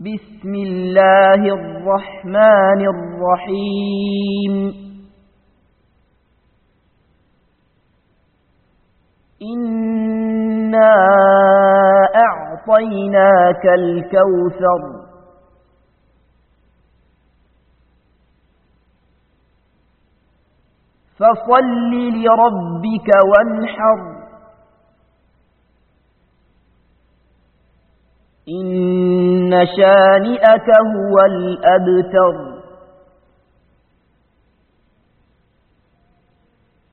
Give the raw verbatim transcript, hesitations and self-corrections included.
بسم الله الرحمن الرحيم إنا أعطيناك الكوثر فصل لربك وانحر إن شانئك هو الأبتر.